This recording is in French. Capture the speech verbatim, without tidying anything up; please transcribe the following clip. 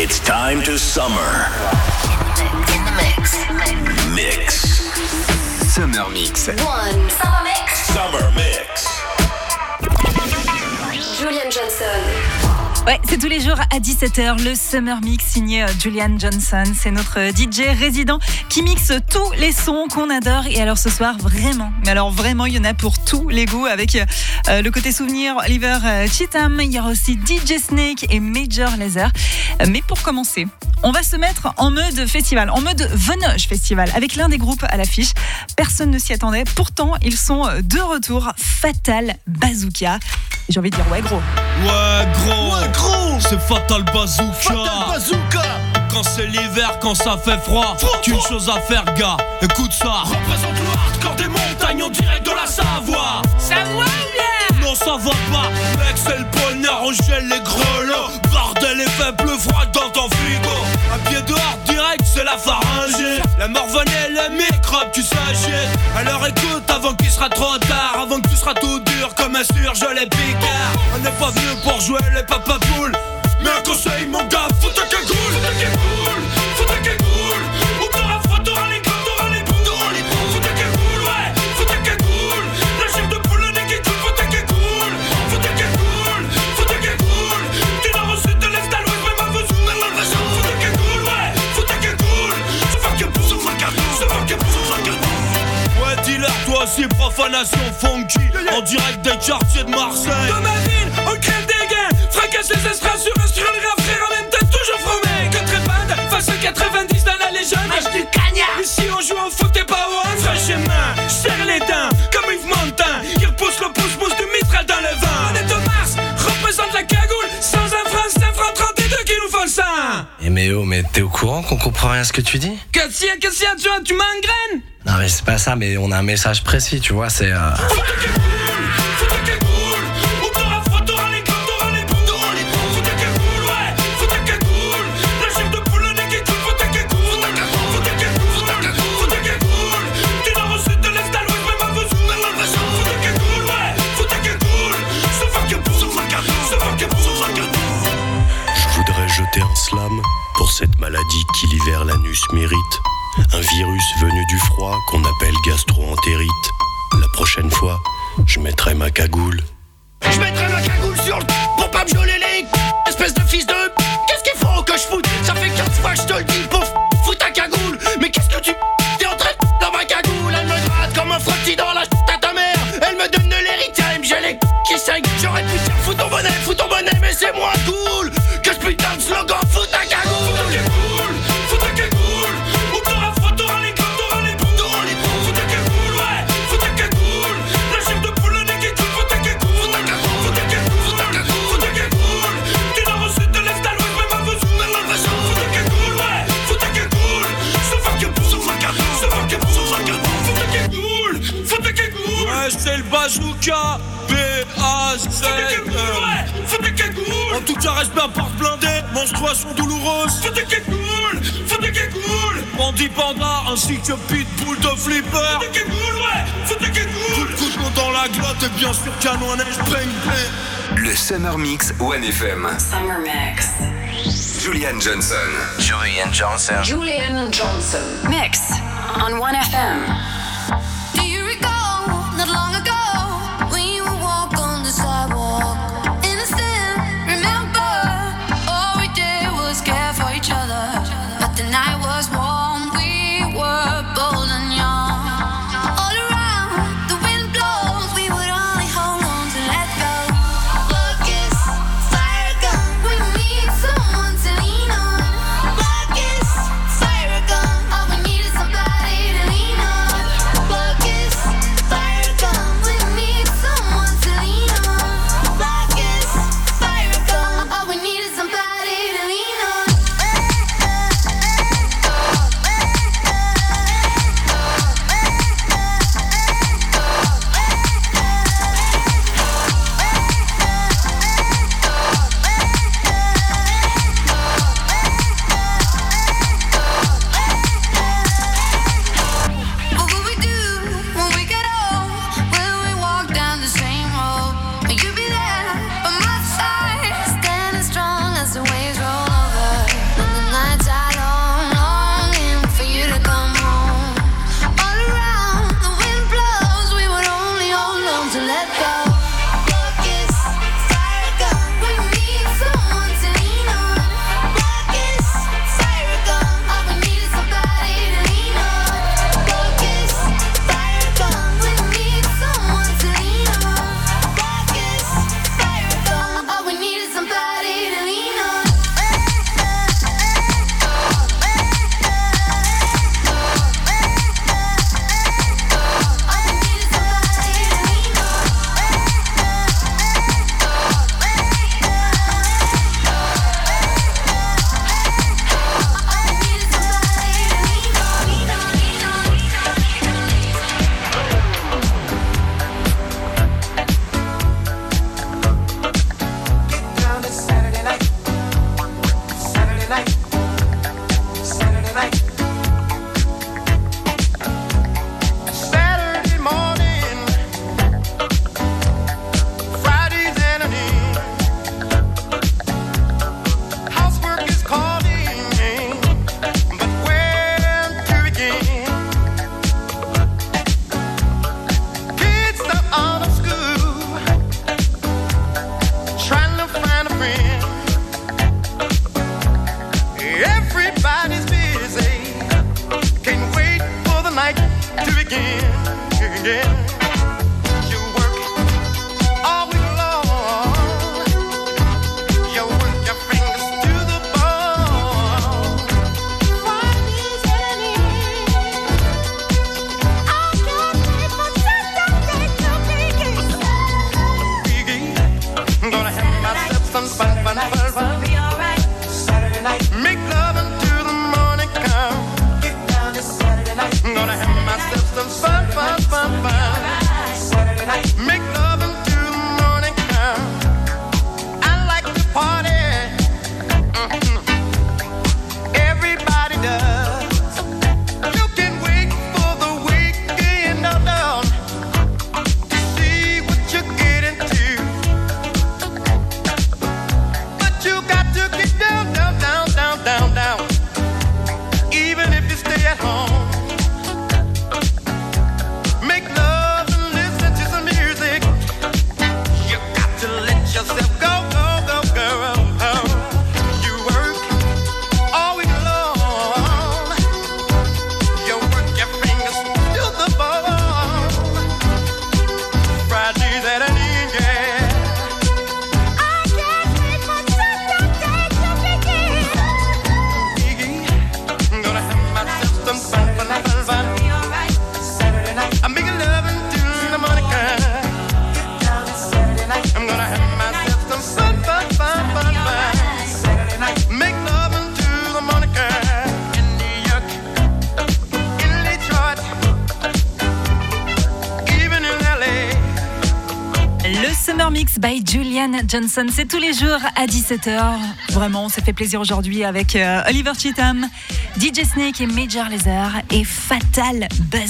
It's time to summer. In the mix. Mix. Summer Mix. One. Summer Mix. Summer Mix. Julian Johnson. Ouais, c'est tous les jours à dix-sept heures, le Summer Mix signé Julian Johnson. C'est notre D J résident qui mixe tous les sons qu'on adore. Et alors ce soir, vraiment, mais alors vraiment, il y en a pour tous les goûts avec euh, le côté souvenir, Oliver euh, Cheatham. Il y aura aussi D J Snake et Major Lazer. Euh, mais pour commencer, on va se mettre en mode festival, en mode Venoge Festival, avec l'un des groupes à l'affiche. Personne ne s'y attendait. Pourtant, ils sont de retour. Fatal Bazooka. J'ai envie de dire ouais gros. Ouais gros. Ouais gros. C'est Fatal Bazooka. Fatal Bazooka. Quand c'est l'hiver, quand ça fait froid, qu'une chose à faire gars, écoute ça. Représente le hardcore des montagnes en direct de la Savoie. Savoie bien. Non ça va pas, mec c'est le bonheur, on gèle les grelots. Bordel et fait plus froid dans ton frigo. Un pied dehors direct c'est la pharyngée. La morvonnée et les microbes tu s'agites. Alors écoute avant qu'il sera trop tard, avant que tu seras tout dur comme un surgelé les picards. On n'est pas venu pour jouer les papapoules. Mais un conseil mon gars, faut ta cagoule. Faut ta cagoule, faut ta cagoule. Ou t'auras froid, t'auras les gants, t'auras les boules. T'auras les boules, faut ta cagoule, ouais, faut ta cagoule. La chair de poule, le nez qui coule, faut ta cagoule. Faut ta cagoule, faut ta cagoule. Tu n'as reçu de l'est à l'ouest, même à vos sous, même à vos sous. Faut ta cagoule, ouais, faut ta cagoule. Se faire que pour, se faire que pour, se faire que pour, se faire que pour. Ouais, dealer, toi aussi, profanation funky. En direct des quartiers de Marseille. Dans ma ville, on crève des gains. Fracasse les estrades sur un sur le rap, frère, en même temps toujours fromé. Que trépade, face au quatre-vingt-dix dans la légende. Mâche du cagnard. Ici on joue au foot et pas au hand. Franchement, serre les dents, comme Yves Montand qui repousse le pouce-pouce du mitral dans le vent. On est au Mars, représente la cagoule. Sans un franc, c'est un franc trente-deux qui nous font le sang. Eh mais oh, mais t'es au courant qu'on comprend rien à ce que tu dis? Qu'est-ce qu'il y a, qu'est-ce qu'il y a, tu vois, tu m'engraines. Non mais c'est pas ça, mais on a un message précis, tu vois, c'est... Euh... Un slam pour cette maladie qui l'hiver l'anus mérite. Un virus venu du froid qu'on appelle gastro-entérite. La prochaine fois, je mettrai ma cagoule. Je mettrai ma cagoule sur le pour pas me geler les espèce de fils de. Qu'est-ce qu'il faut que je foute? Ça fait quinze fois que je te le dis, pauvre. Fous ta cagoule. Mais qu'est-ce que tu t'es en train de dans ma cagoule? Elle me gratte comme un frottis dans la à ta mère. Elle me donne de l'héritage, elle me gèle les qui saignent. J'aurais pu dire fous ton bonnet, fous ton bonnet, mais c'est moins cool que ce putain de slogan. Fous ta cagoule. Fous ta cagoule, fous ta cagoule. Ou t'auras froid, t'auras les gants, t'auras les boules. T'auras les boules. Fous ta cagoule, ouais, fous ta cagoule. La chair de poule, le nez qui coule. Fous ta cagoule. Fous ta cagoule, fous ta cagoule, fous ta cagoule, fous ta cagoule. Tu n'as reçu de l'est à l'ouest, même à vos sous, même à vos sous. Fous ta cagoule, ouais, fous ta cagoule. Se faire que pour, se faire que pour, se faire que pour, se faire que pour. Fous ta cagoule, fous ta cagoule. Ouais, c'est le bazooka. B A Z Ouais, fous ta cagoule. En tout cas, reste bien porte blindée. Menstruation douloureuse. Fous ta cagoule, fous ta cagoule. Bandit panda ainsi que pitbull de flipper. Fous ta cagoule, ouais, fous ta cagoule. Coup de couteau dans la glotte et bien sûr canon à neige bang bang. Le Summer Mix One F M. Summer Mix. Julian Johnson. Julian Johnson. Julian Johnson. Mix on One F M. Do you recall not long ago when you would walk on the sidewalk? Innocent, remember, all we did was care for each other. But the night was warm, we were bold and young. All around, the wind blows, we would only hold on to let go. Look, it's fire gun, we need someone to lean on. Look, it's fire gun, all we need is somebody to lean on. Summer Mix by Julian Johnson. C'est tous les jours à dix-sept heures. Vraiment, on s'est fait plaisir aujourd'hui avec euh, Oliver Cheatham, D J Snake et Major Lazer et Fatal Buzz.